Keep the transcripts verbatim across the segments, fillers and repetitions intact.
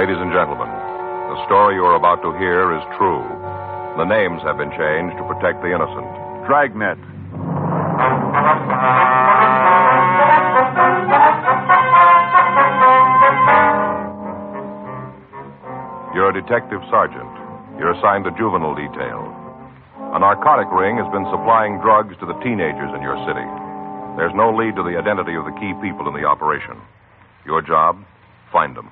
Ladies and gentlemen, the story you are about to hear is true. The names have been changed to protect the innocent. Dragnet. You're a detective sergeant. You're assigned to juvenile detail. A narcotic ring has been supplying drugs to the teenagers in your city. There's no lead to the identity of the key people in the operation. Your job, find them.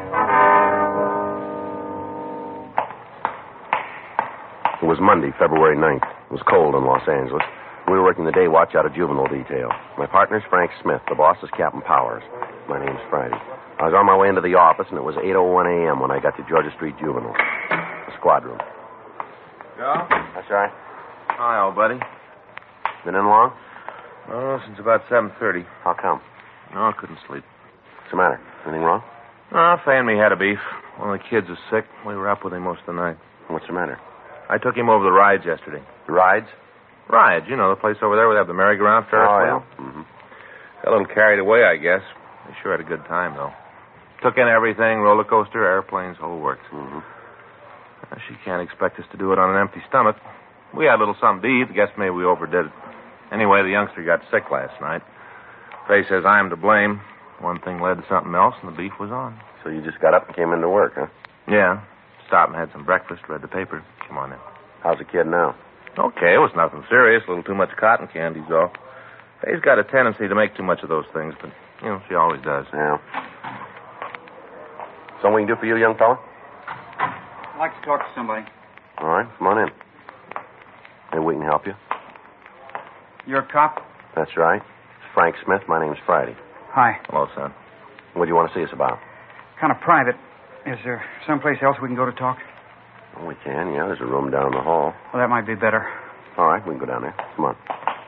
It was Monday, February ninth. It was cold in Los Angeles. We were working the day watch out of juvenile detail. My partner's Frank Smith. The boss is Captain Powers. My name's Friday. I was on my way into the office, and it was eight oh one a.m. when I got to Georgia Street Juvenile. The squad room. Joe? That's right. Hi, old buddy. Been in long? Oh, since about seven thirty. How come? No, I couldn't sleep. What's the matter? Anything wrong? Oh, Fay and me had a beef. One of the kids was sick. We were up with him most of the night. What's the matter? I took him over the rides yesterday. The rides? Rides, you know, the place over there where they have the merry-go-round Ferris Oh, wheel. yeah. Mm-hmm. Got a little carried away, I guess. They sure had a good time, though. Took in everything, roller coaster, airplanes, whole works. Mm-hmm. Uh, she can't expect us to do it on an empty stomach. We had a little something to eat. I guess maybe we overdid it. Anyway, the youngster got sick last night. Faye says I'm to blame. One thing led to something else, and the beef was on. So you just got up and came into work, huh? Yeah. Stopped and had some breakfast, read the paper. Come on in. How's the kid now? Okay, it was nothing serious. A little too much cotton candy's all. Faye's got a tendency to make too much of those things, but, you know, she always does. Yeah. Something we can do for you, young fella? I'd like to talk to somebody. All right, come on in. Maybe we can help you. You're a cop? That's right. It's Frank Smith. My name's Friday. Hi. Hello, son. What do you want to see us about? Kind of private. Is there someplace else we can go to talk? Well, we can, yeah. There's a room down the hall. Well, that might be better. All right, we can go down there. Come on.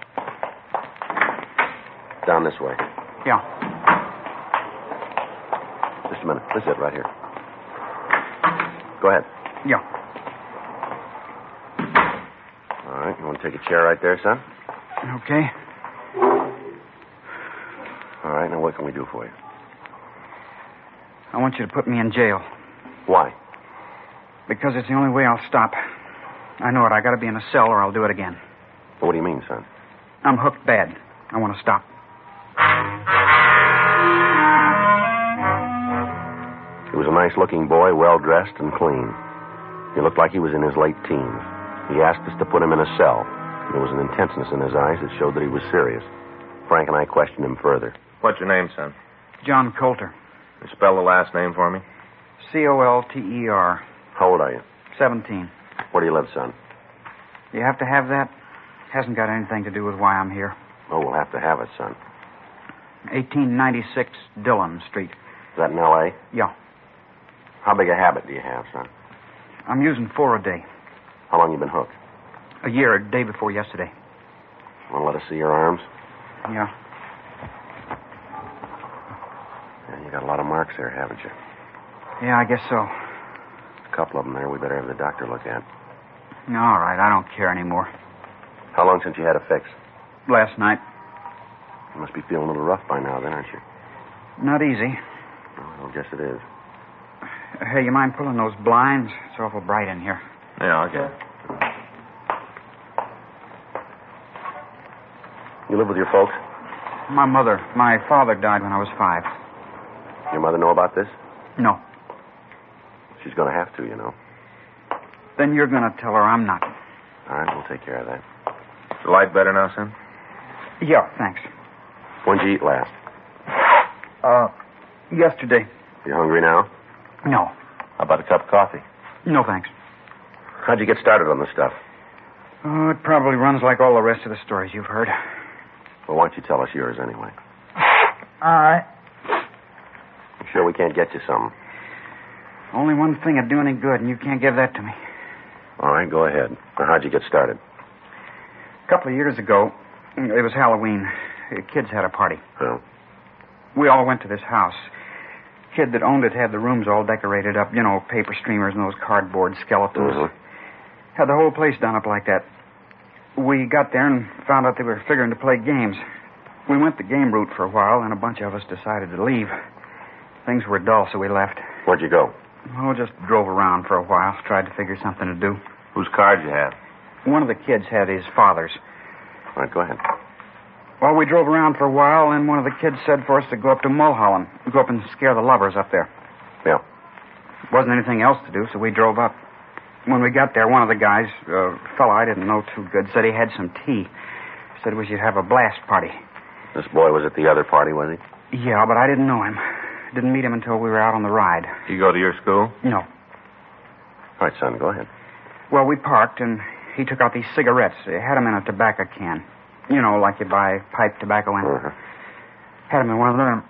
Down this way. Yeah. Just a minute. This is it right here. Go ahead. Yeah. All right, you want to take a chair right there, son? Okay. All right, now what can we do for you? I want you to put me in jail. Why? Because it's the only way I'll stop. I know it. I got to be in a cell or I'll do it again. Well, what do you mean, son? I'm hooked bad. I want to stop. He was a nice-looking boy, well-dressed and clean. He looked like he was in his late teens. He asked us to put him in a cell. There was an intenseness in his eyes that showed that he was serious. Frank and I questioned him further. What's your name, son? John Coulter. You spell the last name for me? C O L T E R. How old are you? Seventeen. Where do you live, son? You have to have that? Hasn't got anything to do with why I'm here. Oh, we'll have to have it, son. eighteen ninety-six Dillon Street. Is that in L A? Yeah. How big a habit do you have, son? I'm using four a day. How long you been hooked? A year, a day before yesterday. Want to let us see your arms? Yeah. Yeah, you got a lot of marks there, haven't you? Yeah, I guess so. A couple of them there we better have the doctor look at. All right, I don't care anymore. How long since you had a fix? Last night. You must be feeling a little rough by now, then, aren't you? Not easy. Oh, I guess it is. Hey, you mind pulling those blinds? It's awful bright in here. Yeah, okay. You live with your folks? My mother. My father died when I was five. Your mother know about this? No. She's going to have to, you know. Then you're going to tell her I'm not. All right, we'll take care of that. Is the light better now, son? Yeah, thanks. When'd you eat last? Uh, yesterday. You hungry now? No. How about a cup of coffee? No, thanks. How'd you get started on this stuff? Oh, it probably runs like all the rest of the stories you've heard. Well, why don't you tell us yours anyway? All right. You sure we can't get you some? Only one thing would do any good, and you can't give that to me. All right, go ahead. Now, how'd you get started? A couple of years ago, it was Halloween. The kids had a party. Oh. We all went to this house. Kid that owned it had the rooms all decorated up, you know, paper streamers and those cardboard skeletons. Mm-hmm. Had the whole place done up like that. We got there and found out they were figuring to play games. We went the game route for a while, and a bunch of us decided to leave. Things were dull, so we left. Where'd you go? Oh, just drove around for a while. Tried to figure something to do. Whose car did you have? One of the kids had his father's. All right, go ahead. Well, we drove around for a while, and one of the kids said for us to go up to Mulholland. Go up and scare the lovers up there. Yeah. Wasn't anything else to do, so we drove up. When we got there, one of the guys, a fellow I didn't know too good, said he had some tea. Said we should have a blast party. This boy was at the other party, was he? Yeah, but I didn't know him. Didn't meet him until we were out on the ride. Did you go to your school? No. All right, son, go ahead. Well, we parked, and he took out these cigarettes. He had them in a tobacco can. You know, like you buy pipe tobacco in. Uh-huh. Had them in one of them.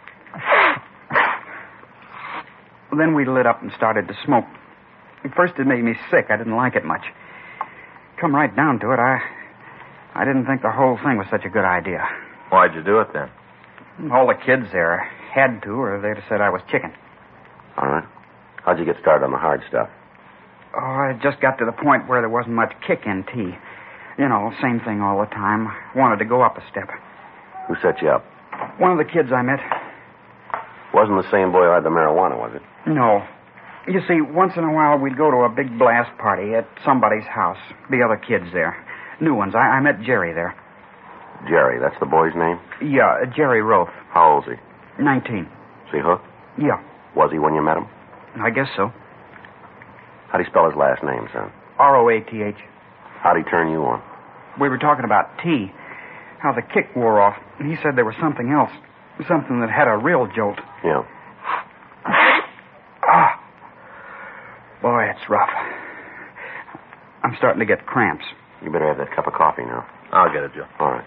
Then we lit up and started to smoke. At first it made me sick. I didn't like it much. Come right down to it, I I didn't think the whole thing was such a good idea. Why'd you do it then? All the kids there had to, or they'd have said I was chicken. All right. How'd you get started on the hard stuff? Oh, I just got to the point where there wasn't much kick in tea. You know, same thing all the time. Wanted to go up a step. Who set you up? One of the kids I met. Wasn't the same boy who had the marijuana, was it? No. You see, once in a while we'd go to a big blast party at somebody's house. Be other kids there. New ones. I, I met Jerry there. Jerry, that's the boy's name? Yeah, uh, Jerry Roth. How old is he? Nineteen. Is he hooked? Yeah, Was he when you met him? I guess so. How'd he spell his last name, son? R O A T H. How'd he turn you on? We were talking about tea. How the kick wore off. And he said there was something else. Something that had a real jolt. Yeah. Ah. Boy, it's rough. I'm starting to get cramps. You better have that cup of coffee now. I'll get it, Joe. All right.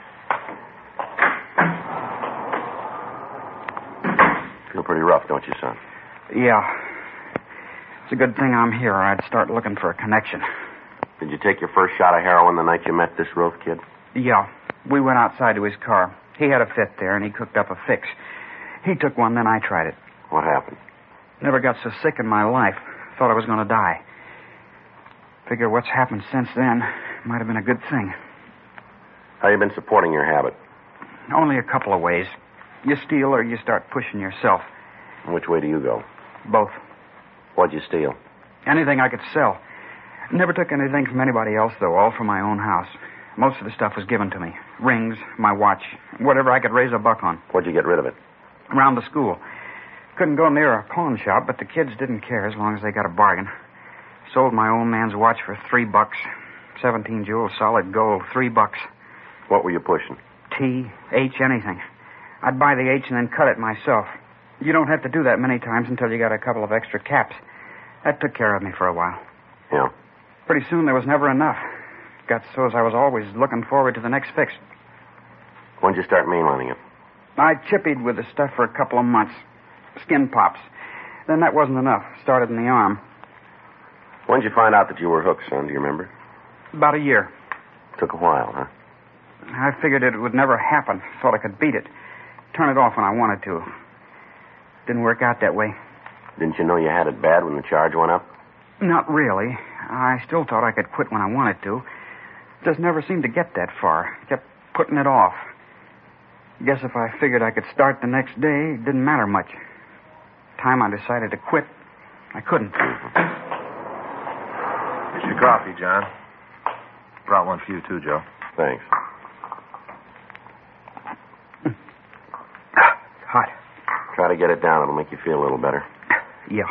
Feel pretty rough, don't you, son? Yeah. It's a good thing I'm here. I'd start looking for a connection. Did you take your first shot of heroin the night you met this Roth kid? Yeah. We went outside to his car. He had a fit there, and he cooked up a fix. He took one, then I tried it. What happened? Never got so sick in my life. Thought I was going to die. Figure what's happened since then might have been a good thing. How you been supporting your habit? Only a couple of ways. You steal or you start pushing yourself. Which way do you go? Both. What'd you steal? Anything I could sell. Never took anything from anybody else, though, all from my own house. Most of the stuff was given to me. Rings, my watch, whatever I could raise a buck on. What'd you get rid of it? Around the school. Couldn't go near a pawn shop, but the kids didn't care as long as they got a bargain. Sold my old man's watch for three bucks. Seventeen jewels, solid gold, three bucks. What were you pushing? T, H, anything. I'd buy the H and then cut it myself. You don't have to do that many times until you got a couple of extra caps. That took care of me for a while. Yeah. Pretty soon there was never enough. Got so as I was always looking forward to the next fix. When'd you start mainlining it? I chippied with the stuff for a couple of months. Skin pops. Then that wasn't enough. Started in the arm. When'd you find out that you were hooked, son? Do you remember? About a year. Took a while, huh? I figured it would never happen. Thought I could beat it. Turn it off when I wanted to. Didn't work out that way. Didn't you know you had it bad when the charge went up? Not really. I still thought I could quit when I wanted to. Just never seemed to get that far. Kept putting it off. Guess if I figured I could start the next day, it didn't matter much. Time I decided to quit, I couldn't. Here's your coffee, John. Brought one for you, too, Joe. Thanks. Hot. Try to get it down. It'll make you feel a little better. Yeah.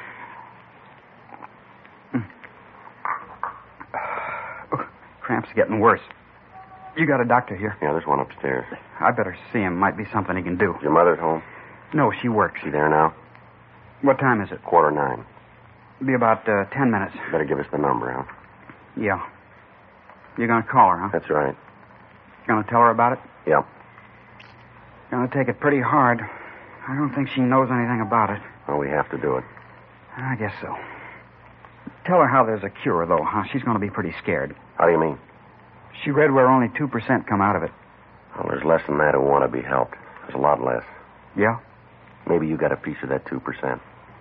Oh, cramps getting worse. You got a doctor here? Yeah, there's one upstairs. I better see him. Might be something he can do. Is your mother at home? No, she works. She there now? What time is it? Quarter nine. Be about uh, ten minutes. You better give us the number, huh? Yeah. You're going to call her, huh? That's right. Going to tell her about it? Yeah. Going to take it pretty hard. I don't think she knows anything about it. Well, we have to do it. I guess so. Tell her how there's a cure, though, huh? She's going to be pretty scared. How do you mean? She read where only two percent come out of it. Well, there's less than that who want to be helped. There's a lot less. Yeah? Maybe you got a piece of that two percent.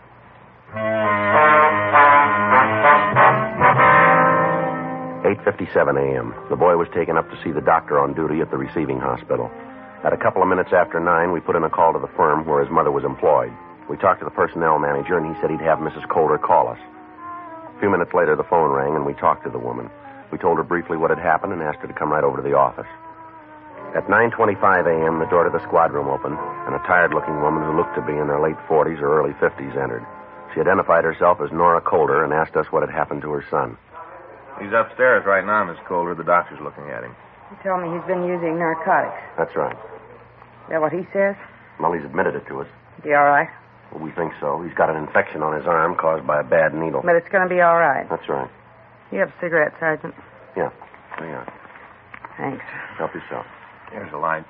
eight fifty-seven a.m. The boy was taken up to see the doctor on duty at the receiving hospital. At a couple of minutes after nine, we put in a call to the firm where his mother was employed. We talked to the personnel manager, and he said he'd have Missus Calder call us. A few minutes later, the phone rang, and we talked to the woman. We told her briefly what had happened and asked her to come right over to the office. At nine twenty-five a.m., the door to the squad room opened, and a tired-looking woman who looked to be in her late forties or early fifties entered. She identified herself as Nora Calder and asked us what had happened to her son. He's upstairs right now, Miss Calder. The doctor's looking at him. He told me he's been using narcotics. That's right. Is that what he says? Well, he's admitted it to us. Is he all right? Well, we think so. He's got an infection on his arm caused by a bad needle. But it's going to be all right. That's right. You have a cigarette, Sergeant? Yeah. There you are. Thanks. Help yourself. Here's a light.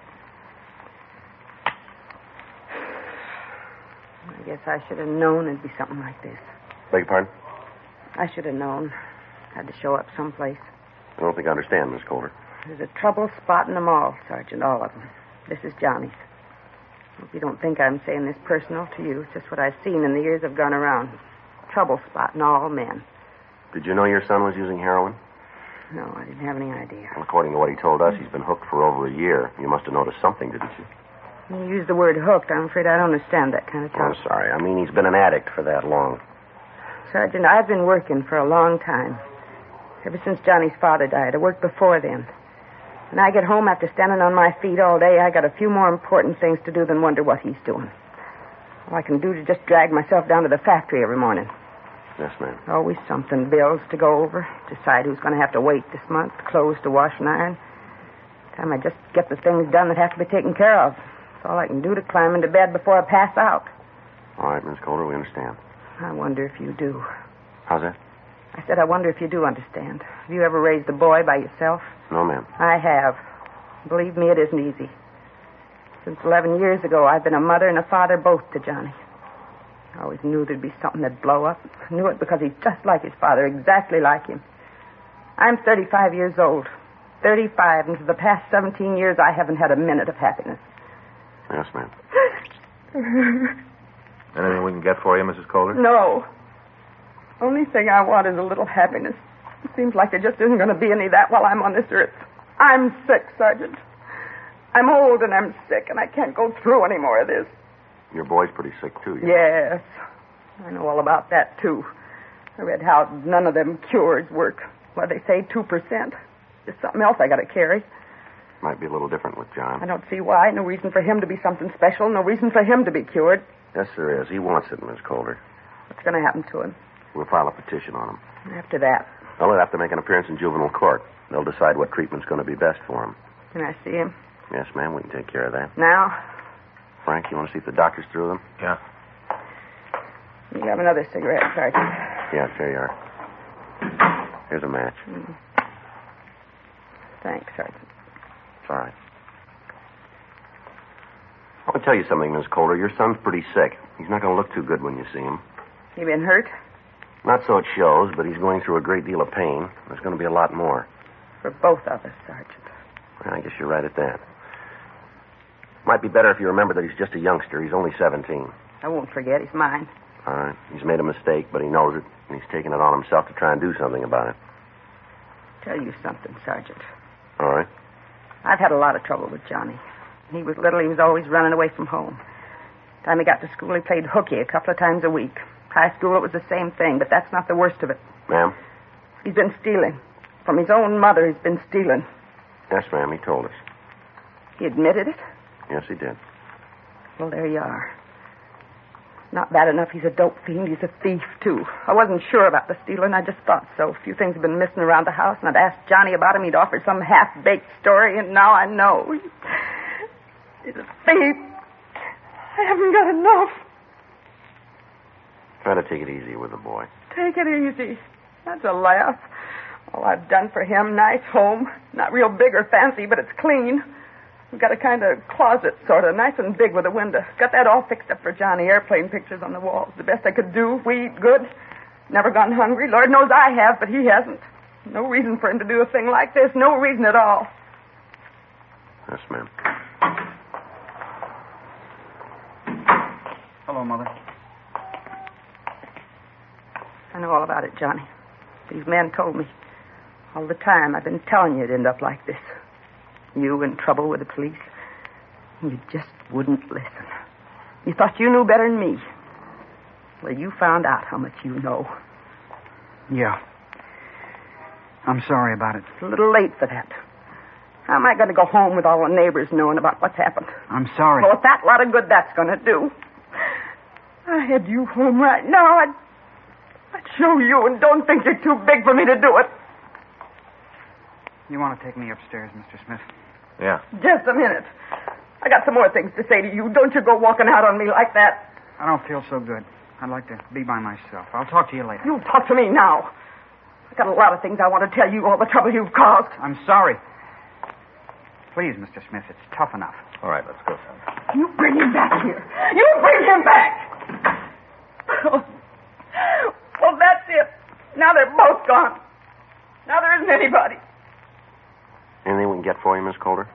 I guess I should have known it'd be something like this. Beg your pardon? I should have known. Had to show up someplace. I don't think I understand, Miss Calder. There's a trouble spot in them all, Sergeant, all of them. This is Johnny's. Hope you don't think I'm saying this personal to you. It's just what I've seen in the years I've gone around. Trouble spot in all men. Did you know your son was using heroin? No, I didn't have any idea. Well, according to what he told us, he's been hooked for over a year. You must have noticed something, didn't you? When you use the word hooked, I'm afraid I don't understand that kind of Oh, talk. I'm sorry. I mean, he's been an addict for that long. Sergeant, I've been working for a long time. Ever since Johnny's father died. I worked before then. When I get home after standing on my feet all day, I got a few more important things to do than wonder what he's doing. All I can do is just drag myself down to the factory every morning. Yes, ma'am. Always something, bills to go over, decide who's going to have to wait this month, clothes to wash and iron. Time I just get the things done that have to be taken care of. That's all I can do to climb into bed before I pass out. All right, Miss Calder, we understand. I wonder if you do. How's that? I said I wonder if you do understand. Have you ever raised a boy by yourself? No, ma'am. I have. Believe me, it isn't easy. Since eleven years ago, I've been a mother and a father both to Johnny. I always knew there'd be something that'd blow up. I knew it because he's just like his father, exactly like him. I'm thirty-five years old. thirty-five, and for the past seventeen years, I haven't had a minute of happiness. Yes, ma'am. Anything we can get for you, Missus Calder? No. Only thing I want is a little happiness. It seems like there just isn't going to be any of that while I'm on this earth. I'm sick, Sergeant. I'm old and I'm sick, and I can't go through any more of this. Your boy's pretty sick, too. You Yes. I know all about that, too. I read how none of them cures work. What they say, two percent. There's something else I got to carry. Might be a little different with John. I don't see why. No reason for him to be something special. No reason for him to be cured. Yes, there is. He wants it, Miss Calder. What's going to happen to him? We'll file a petition on him. After that, Well, he'll have to make an appearance in juvenile court. They'll decide what treatment's going to be best for him. can I see him? Yes, ma'am, we can take care of that. Now? Frank, you want to see if the doctor's through them? Yeah. You have another cigarette, Sergeant. Yes, here you are. Here's a match. Mm. Thanks, Sergeant. It's all right. I want to tell you something, Miss Calder. Your son's pretty sick. He's not going to look too good when you see him. You been hurt? Not so it shows, but he's going through a great deal of pain. There's going to be a lot more. For both of us, Sergeant. Well, I guess you're right at that. Might be better if you remember that he's just a youngster. He's only seventeen. I won't forget. He's mine. All right. He's made a mistake, but he knows it, and he's taken it on himself to try and do something about it. Tell you something, Sergeant. All right. I've had a lot of trouble with Johnny. When he was little, he was always running away from home. Time he got to school, he played hooky a couple of times a week. High school, it was the same thing, but that's not the worst of it. Ma'am? He's been stealing. From his own mother, he's been stealing. Yes, ma'am, he told us. He admitted it? Yes, he did. Well, there you are. Not bad enough he's a dope fiend, he's a thief, too. I wasn't sure about the stealing, I just thought so. A few things have been missing around the house, and I'd asked Johnny about him. He'd offered some half-baked story, and now I know. He's a thief. I haven't got enough. Try to take it easy with the boy. Take it easy. That's a laugh. All I've done for him, nice home. Not real big or fancy, but it's clean. We've got a kind of closet, sort of, nice and big with a window. Got that all fixed up for Johnny, airplane pictures on the walls. The best I could do. We eat good. Never gone hungry. Lord knows I have, but he hasn't. No reason for him to do a thing like this. No reason at all. Yes, ma'am. Hello, Mother. I know all about it, Johnny. These men told me. All the time I've been telling you it'd end up like this. You in trouble with the police. You just wouldn't listen. You thought you knew better than me. Well, you found out how much you know. Yeah. I'm sorry about it. It's a little late for that. How am I going to go home with all the neighbors knowing about what's happened? I'm sorry. Well, if that lot of good that's going to do. I had you home right now. I'd, I'd show you, and don't think you're too big for me to do it. You want to take me upstairs, Mister Smith? Yeah. Just a minute. I got some more things to say to you. Don't you go walking out on me like that. I don't feel so good. I'd like to be by myself. I'll talk to you later. You talk to me now. I got a lot of things I want to tell you, all the trouble you've caused. I'm sorry. Please, Mister Smith, it's tough enough. All right, let's go, son. You bring him back here. You bring him back. Well, that's it. Now they're both gone. Now there isn't anybody. Anything we can get for you, Miss Calder?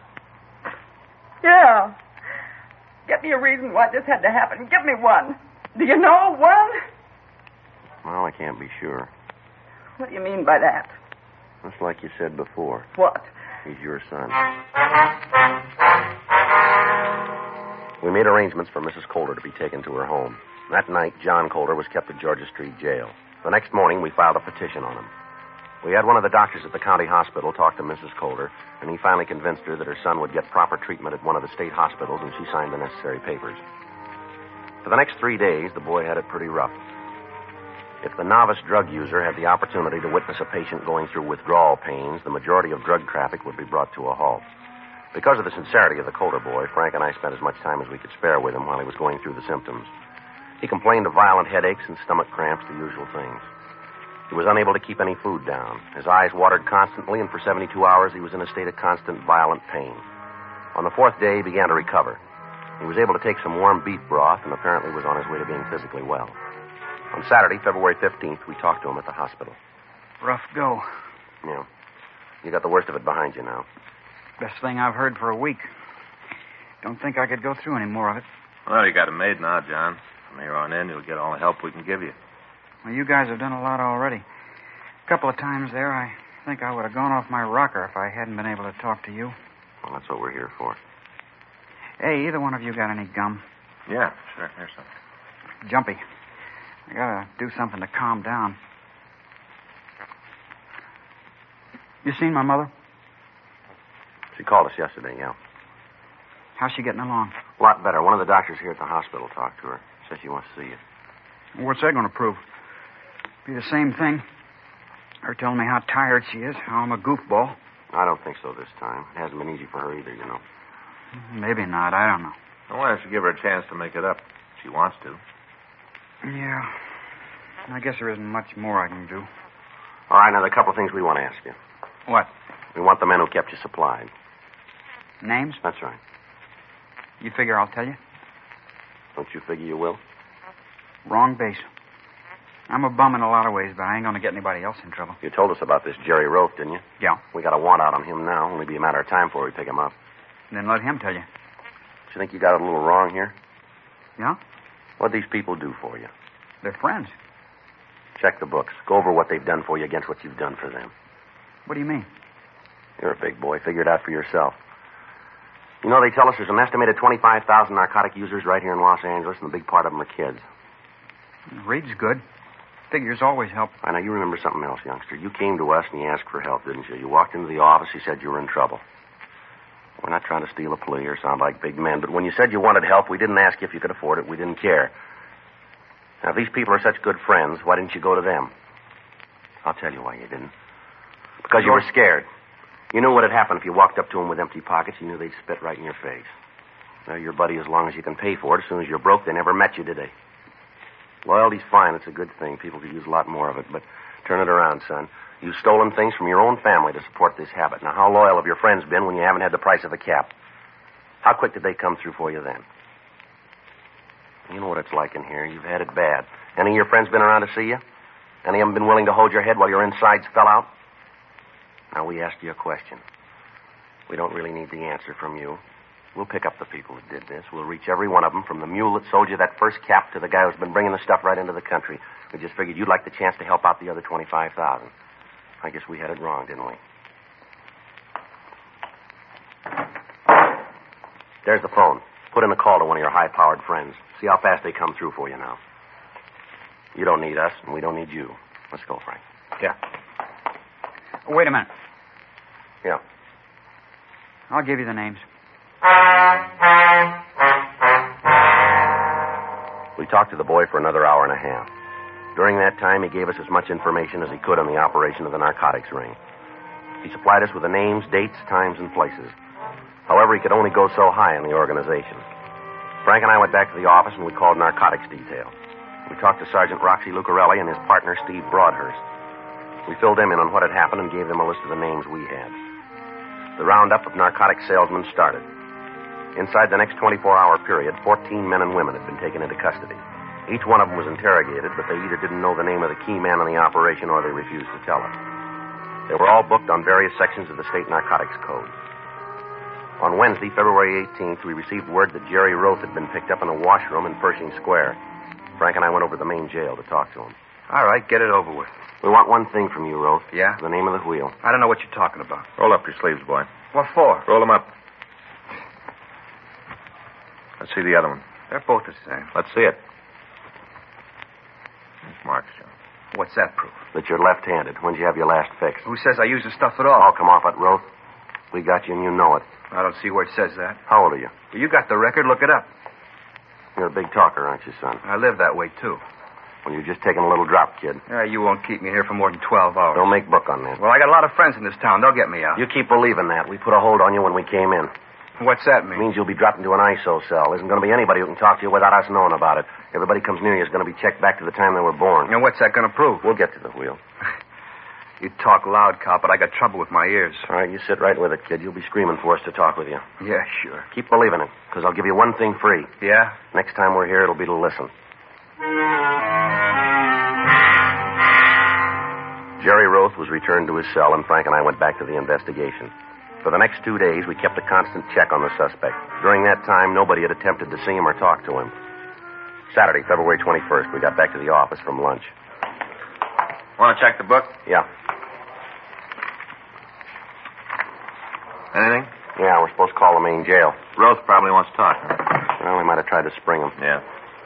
Yeah. Get me a reason why this had to happen. Give me one. Do you know one? Well, I can't be sure. What do you mean by that? Just like you said before. What? He's your son. We made arrangements for Missus Calder to be taken to her home. That night, John Calder was kept at Georgia Street Jail. The next morning, we filed a petition on him. We had one of the doctors at the county hospital talk to Missus Calder, and he finally convinced her that her son would get proper treatment at one of the state hospitals, and she signed the necessary papers. For the next three days, the boy had it pretty rough. If the novice drug user had the opportunity to witness a patient going through withdrawal pains, the majority of drug traffic would be brought to a halt. Because of the sincerity of the Calder boy, Frank and I spent as much time as we could spare with him while he was going through the symptoms. He complained of violent headaches and stomach cramps, the usual things. He was unable to keep any food down. His eyes watered constantly, and for seventy-two hours he was in a state of constant violent pain. On the fourth day, he began to recover. He was able to take some warm beef broth and apparently was on his way to being physically well. On Saturday, February fifteenth, we talked to him at the hospital. Rough go. Yeah. You got the worst of it behind you now. Best thing I've heard for a week. Don't think I could go through any more of it. Well, you got it made now, John. From here on in, you'll get all the help we can give you. Well, you guys have done a lot already. A couple of times there, I think I would have gone off my rocker if I hadn't been able to talk to you. Well, that's what we're here for. Hey, either one of you got any gum? Yeah, sure. Here's some. Jumpy. I gotta do something to calm down. You seen my mother? She called us yesterday, yeah. How's she getting along? A lot better. One of the doctors here at the hospital talked to her. Says she wants to see you. What's that going to prove? Be the same thing. Her telling me how tired she is, how I'm a goofball. I don't think so this time. It hasn't been easy for her either, you know. Maybe not. I don't know. Well, why don't you give her a chance to make it up? If she wants to. Yeah. I guess there isn't much more I can do. All right, now, there are a couple of things we want to ask you. What? We want the men who kept you supplied. Names? That's right. You figure I'll tell you? Don't you figure you will? Wrong base. I'm a bum in a lot of ways, but I ain't going to get anybody else in trouble. You told us about this Jerry Rofe, didn't you? Yeah. We got a warrant out on him now. Only be a matter of time before we pick him up. Then let him tell you. Do you think you got it a little wrong here? Yeah? What'd these people do for you? They're friends. Check the books. Go over what they've done for you against what you've done for them. What do you mean? You're a big boy. Figure it out for yourself. You know, they tell us there's an estimated twenty-five thousand narcotic users right here in Los Angeles, and a big part of them are kids. Reed's good. Figures always help. I know you remember something else, youngster. You came to us and you asked for help, didn't you? You walked into the office, you said you were in trouble. We're not trying to steal a plea or sound like big men, but when you said you wanted help, we didn't ask you if you could afford it. We didn't care. Now, if these people are such good friends, why didn't you go to them? I'll tell you why you didn't. Because you were scared. You knew what had happened if you walked up to them with empty pockets. You knew they'd spit right in your face. They're your buddy as long as you can pay for it. As soon as you're broke, they never met you, did they? Loyalty's fine. It's a good thing. People could use a lot more of it. But turn it around, son. You've stolen things from your own family to support this habit. Now, how loyal have your friends been when you haven't had the price of a cap? How quick did they come through for you then? You know what it's like in here. You've had it bad. Any of your friends been around to see you? Any of them been willing to hold your head while your insides fell out? Now, we asked you a question. We don't really need the answer from you. We'll pick up the people that did this. We'll reach every one of them, from the mule that sold you that first cap to the guy who's been bringing the stuff right into the country. We just figured you'd like the chance to help out the other twenty-five thousand. I guess we had it wrong, didn't we? There's the phone. Put in a call to one of your high-powered friends. See how fast they come through for you now. You don't need us, and we don't need you. Let's go, Frank. Yeah. Wait a minute. Yeah. I'll give you the names. We talked to the boy for another hour and a half. During that time, he gave us as much information as he could on the operation of the narcotics ring. He supplied us with the names, dates, times, and places. However, he could only go so high in the organization. Frank and I went back to the office, and we called narcotics detail. We talked to Sergeant Roxy Lucarelli and his partner, Steve Broadhurst. We filled them in on what had happened and gave them a list of the names we had. The roundup of narcotic salesmen started. Inside the next twenty-four hour period, fourteen men and women had been taken into custody. Each one of them was interrogated, but they either didn't know the name of the key man in the operation or they refused to tell it. They were all booked on various sections of the state narcotics code. On Wednesday, February eighteenth, we received word that Jerry Roth had been picked up in a washroom in Pershing Square. Frank and I went over to the main jail to talk to him. All right, get it over with. We want one thing from you, Roth. Yeah? The name of the wheel. I don't know what you're talking about. Roll up your sleeves, boy. What for? Roll them up. Let's see the other one. They're both the same. Let's see it. There's marks, John. What's that proof? That you're left-handed. When'd you have your last fix? Who says I use the stuff at all? Oh, come off it, Roth. We got you and you know it. I don't see where it says that. How old are you? Well, you got the record. Look it up. You're a big talker, aren't you, son? I live that way, too. Well, you're just taking a little drop, kid. Yeah, you won't keep me here for more than twelve hours. Don't make book on that. Well, I got a lot of friends in this town. They'll get me out. You keep believing that. We put a hold on you when we came in. What's that It mean? means you'll be dropped into an I S O cell. Isn't going to be anybody who can talk to you without us knowing about it. Everybody comes near you is going to be checked back to the time they were born. And what's that going to prove? We'll get to the wheel. You talk loud, cop, but I got trouble with my ears. All right, you sit right with it, kid. You'll be screaming for us to talk with you. Yeah, sure. Keep believing it, because I'll give you one thing free. Yeah? Next time we're here, it'll be to listen. Jerry Roth was returned to his cell, and Frank and I went back to the investigation. For the next two days, we kept a constant check on the suspect. During that time, nobody had attempted to see him or talk to him. Saturday, February twenty-first, we got back to the office from lunch. Want to check the book? Yeah. Anything? Yeah, we're supposed to call the main jail. Roth probably wants to talk. Huh? Well, we might have tried to spring him. Yeah.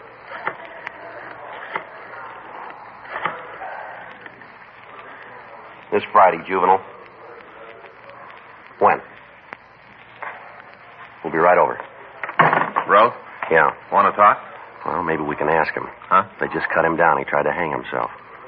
This Friday, juvenile. When? We'll be right over. Roth? Yeah. Want to talk? Well, maybe we can ask him. Huh? They just cut him down. He tried to hang himself.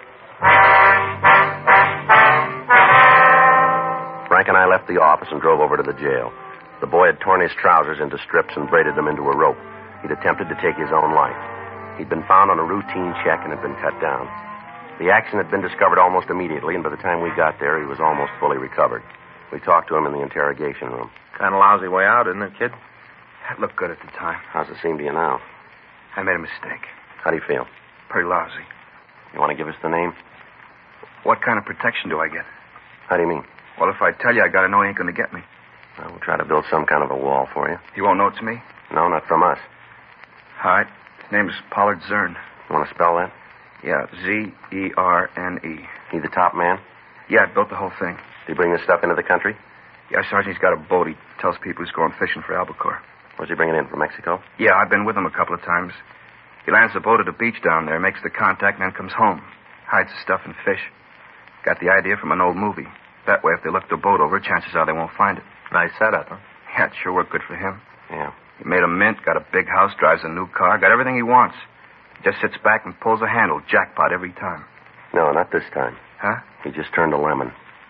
Frank and I left the office and drove over to the jail. The boy had torn his trousers into strips and braided them into a rope. He'd attempted to take his own life. He'd been found on a routine check and had been cut down. The accident had been discovered almost immediately, and by the time we got there, he was almost fully recovered. We talked to him in the interrogation room. Kind of lousy way out, isn't it, kid? That looked good at the time. How's it seem to you now? I made a mistake. How do you feel? Pretty lousy. You want to give us the name? What kind of protection do I get? How do you mean? Well, if I tell you, I gotta know he ain't gonna get me. Well, we'll try to build some kind of a wall for you. You won't know it's me? No, not from us. All right. His name's Pollard Zern. You want to spell that? Yeah, Z E R N E. He the top man? Yeah, I built the whole thing. Did he bring this stuff into the country? Yeah, Sergeant, he's got a boat. He tells people he's going fishing for albacore. Was he bringing it in from Mexico? Yeah, I've been with him a couple of times. He lands the boat at a beach down there, makes the contact, and then comes home. Hides the stuff in fish. Got the idea from an old movie. That way, if they look the boat over, chances are they won't find it. Nice setup, huh? Yeah, it sure worked good for him. Yeah. He made a mint, got a big house, drives a new car, got everything he wants. He just sits back and pulls a handle. Jackpot every time. No, not this time. Huh? He just turned a lemon.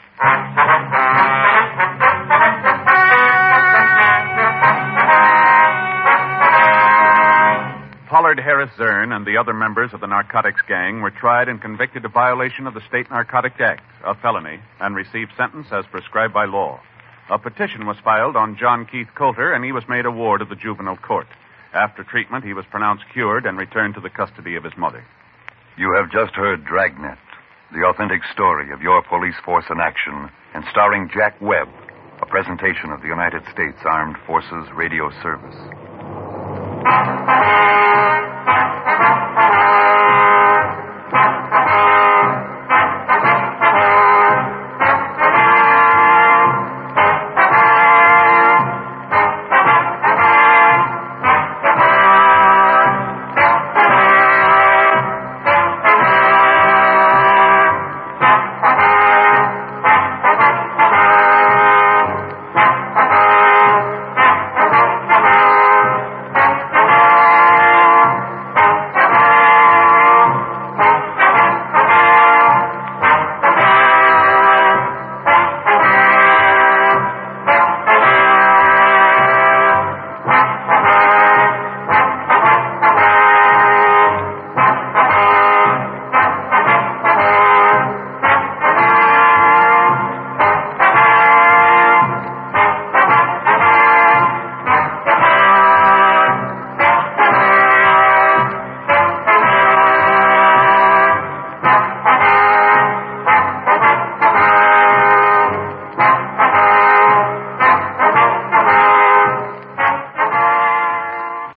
Pollard Harris Zern and the other members of the narcotics gang were tried and convicted of violation of the State Narcotic Act, a felony, and received sentence as prescribed by law. A petition was filed on John Keith Coulter, and he was made a ward of the juvenile court. After treatment, he was pronounced cured and returned to the custody of his mother. You have just heard Dragnet, the authentic story of your police force in action, and starring Jack Webb, a presentation of the United States Armed Forces Radio Service.